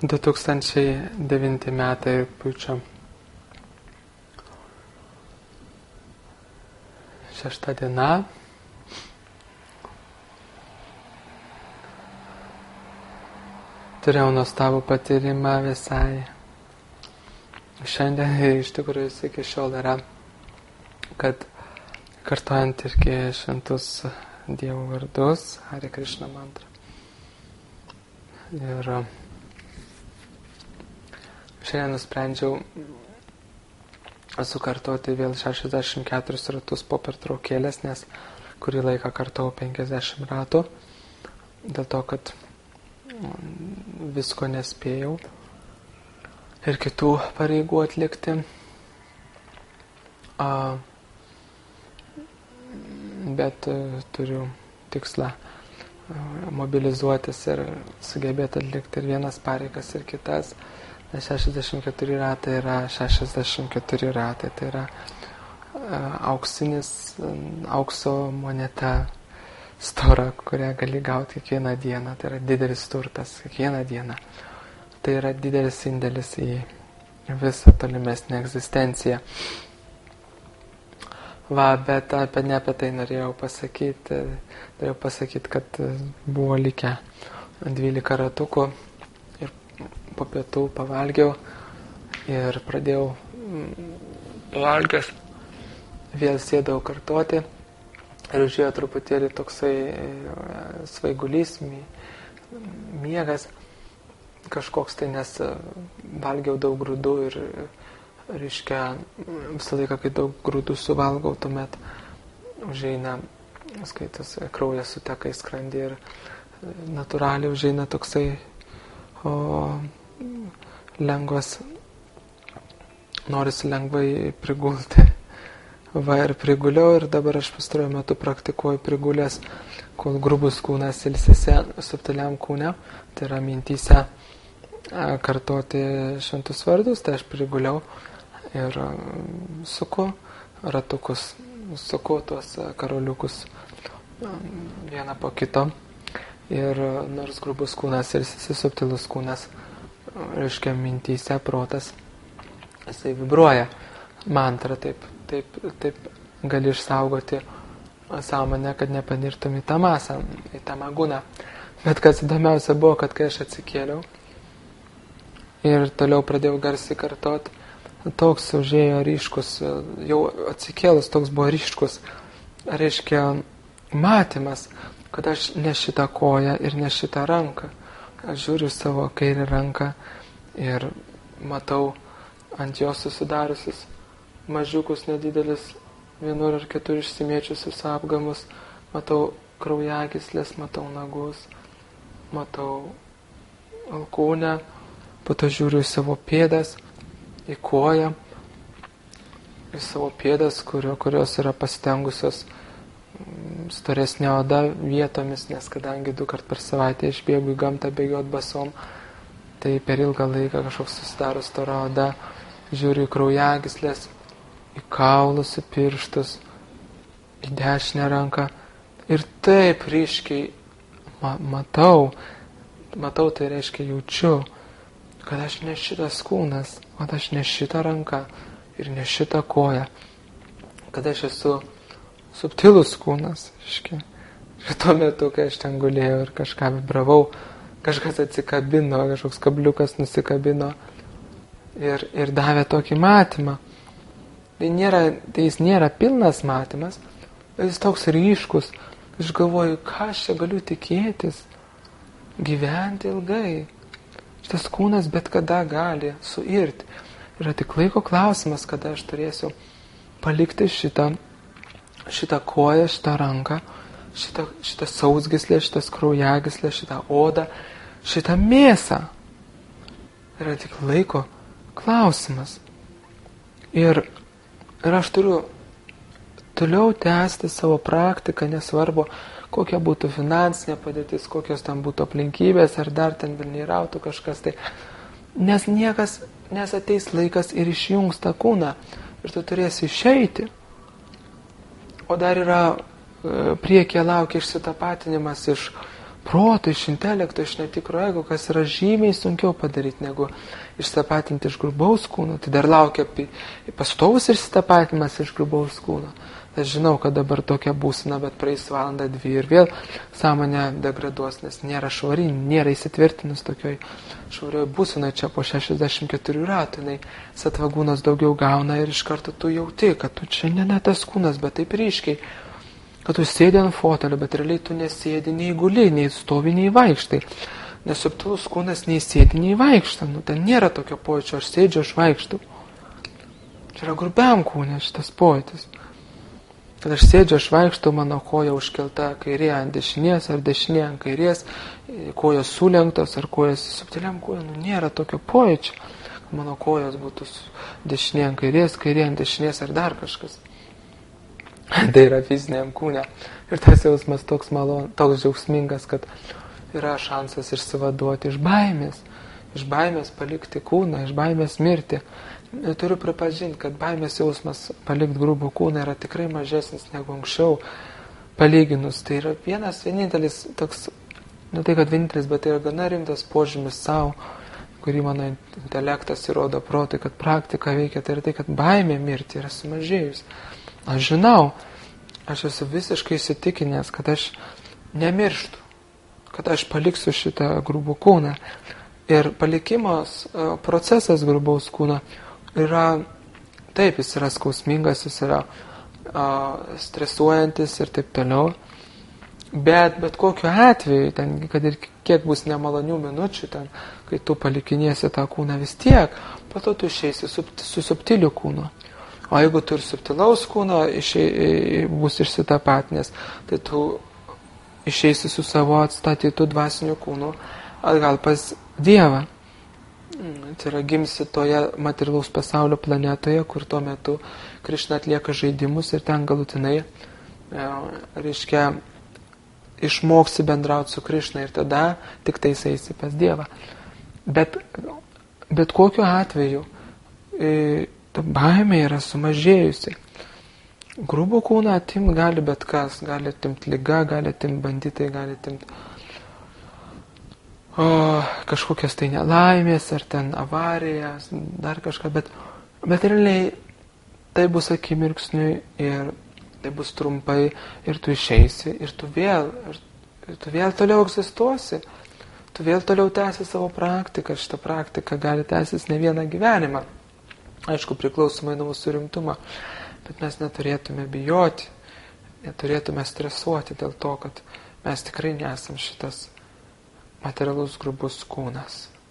2009 metai rugpjūčio 6 diena. Turėjau nuostabų patyrimą visai. Šiandien iš tikrųjų jis iki šiol yra, kad kartojant irgi šventus Dievo vardus, Hare Krishna mantra. Ir šiandien nusprendžiau sukartoti vėl 64 ratus po pertraukėlės, nes kurį laiką kartau 50 ratų, dėl to, kad visko nespėjau ir kitų pareigų atlikti. Bet turiu tikslą mobilizuotis ir sugebėti atlikti ir vienas pareigas, ir kitas. 64 ratai yra 64 ratai, tai yra aukso moneta stora, kurią gali gauti kiekvieną dieną. Tai yra didelis turtas kiekvieną dieną. Tai yra didelis indėlis į visą tolimesnę egzistenciją. Bet ne apie tai norėjau pasakyti. Norėjau pasakyti, kad buvo likę 12 ratukų ir po pietų pavalgiau ir pradėjau pavalgęs, vėl sėdau kartoti ir užėjo truputėlį toksai svaigulys, miegas kažkoks tai, nes valgiau daug grūdų ir reiškia, visą laiką, kai daug grūdų suvalgau, tuomet užeina, skaitos, kraujas suteka į skrandį ir natūraliai užeina toksai lengvas, norisi lengvai prigulti. Ir priguliau ir dabar aš pastaruoju metu praktikuoju prigulęs, kol grubus kūnas ilsisi subtiliam kūne, tai yra mintyse kartoti šventus vardus, tai aš priguliau ir suku ratukus, suku tuos karoliukus vieną po kito. Ir nors grubus kūnas ir subtilus kūnas, reiškia mintyse, protas, jisai vibruoja mantrą, taip gali išsaugoti sąmonę, kad nepanirtum į tą masą, į tą magūną. Bet kas įdomiausia buvo, kad kai aš atsikėliau ir toliau pradėjau garsiai kartot, toks užėjo ryškus, jau atsikėlus toks buvo ryškus, reiškia matymas, kad aš ne šitą koją ir ne šitą ranką. Aš žiūriu savo kairį ranką ir matau ant jos susidariusius mažiukus nedidelis, vienur ar kitur išsimėčiusius apgamus, matau kraujagyslės, matau nagus, matau alkūnę, po to žiūriu į savo pėdas, į koją, į savo pėdas, kurios yra pastengusios storesnė oda vietomis, nes kadangi 2 kart per savaitę išbėgu į gamtą bėgiot basom, tai per ilgą laiką kažkoks susidaro stora oda, žiūriu į kraujagyslės, į kaulus, į pirštus, į dešinę ranką ir taip ryškiai matau, tai reiškia jaučiu, kad aš ne šitas kūnas, kad aš ne šita ranka ir ne šita koja, kad aš esu subtilus kūnas, reiškia. Ir tuo metu, kai aš ten gulėjau ir kažką vibravau, kažkas atsikabino, kažkoks kabliukas nusikabino ir davė tokį matymą. Tai jis nėra pilnas matymas, bet jis toks ryškus. Aš galvoju, ką aš čia galiu tikėtis, gyventi ilgai. Šitas kūnas bet kada gali suirti. Yra tik laiko klausimas, kada aš turėsiu palikti šitą koją, šitą ranką, šitą sausgyslę, šitas kraujagyslę, šitą odą, šitą mėsą. Yra tik laiko klausimas. Ir aš turiu toliau tęsti savo praktiką, nesvarbu, kokia būtų finansinė padėtis, kokios ten būtų aplinkybės, ar dar ten vilnyrautų kažkas tai. Nes ateis laikas ir išjungs tą kūną ir tu turėsi išeiti. O dar yra priekyje laukia išsitapatinimas iš proto, iš intelekto, iš netikro ego, kas yra žymiai sunkiau padaryti, negu išsitapatinti iš grubaus kūno. Tai dar laukia pastovus išsitapatinimas iš grubaus kūno. Aš žinau, kad dabar tokia būsina, bet praeis valandą, 2 ir vėl sąmonė degraduos, nes nėra švari, nėra įsitvirtinus tokioj švarioje būsinoje čia po 64 ratų. Satvagūnas daugiau gauna ir iš karto tu jauti, kad tu čia ne tas kūnas, bet taip ryškiai. Kad tu sėdi ant fotelio, bet realiai tu nesėdi, nei guli, nei stovi, nei vaikštai. Nes subtilus kūnas nei sėdi, nei vaikšta. Ten nėra tokio pojūčio, aš sėdžiu, aš vaikštau. Čia yra grubiam kūne šitas pojūtis. Kad aš sėdžiu, aš vaikštau, mano koja užkelta kairė ant dešinės, ar dešinė ant kairės, kojos sulenktos, ar kojos subtiliam kūne. Nėra tokio pojūčio, kad mano kojos būtų dešinė ant kairės, kairė ant dešinės, ar dar kažkas. Tai yra fiziniam kūne. Ir tas jausmas toks malon, toks džiaugsmingas, kad yra šansas išsivaduoti iš baimės. Iš baimės palikti kūną, iš baimės mirti. Ir turiu pripažinti, kad baimės jausmas palikti grubų kūną yra tikrai mažesnis negu anksčiau palyginus. Tai yra vienintelis toks, tai kad vienintelis, bet tai yra gana rimtas požymis savo, kurį mano intelektas įrodo protui, kad praktika veikia. Tai yra tai, kad baimė mirti yra sumažėjus. Aš žinau, aš esu visiškai įsitikinęs, kad aš nemirštu, kad aš paliksiu šitą grubų kūną. Ir palikimos procesas grubaus kūno yra, taip, jis yra skausmingas, jis yra stresuojantis ir taip toliau. Bet kokiu atveju, ten, kad ir kiek bus nemalonių minučių, ten, kai tu palikinėsi tą kūną vis tiek, po to tu išeisi su subtiliu kūnu. O jeigu tu ir subtilaus kūno bus išsitapatinęs, tai tu išeisi su savo atstatytų dvasiniu kūnu atgal pas Dievą. Tai yra gimsi toje materialaus pasaulio planetoje, kur tuo metu Krišna atlieka žaidimus ir ten galutinai, išmoksi bendrauti su Krišna ir tada tik tai eisi pas Dievą. Bet kokiu atveju ta baimė yra sumažėjusi. Grubų kūną atimti gali bet kas. Gali atimti liga, gali atimti banditai, gali atimti kažkokias tai nelaimės, ar ten avarijas, dar kažką. Bet realiai tai bus akimirksniui ir tai bus trumpai ir tu išeisi ir tu vėl toliau egzistuosi. Tu vėl toliau tęsi savo praktiką. Šitą praktiką gali tęsis ne vieną gyvenimą. Aišku, priklausomai nuo mūsų rimtumo, bet mes neturėtume bijoti, neturėtume stresuoti dėl to, kad mes tikrai nesam šitas materialus grubus kūnas.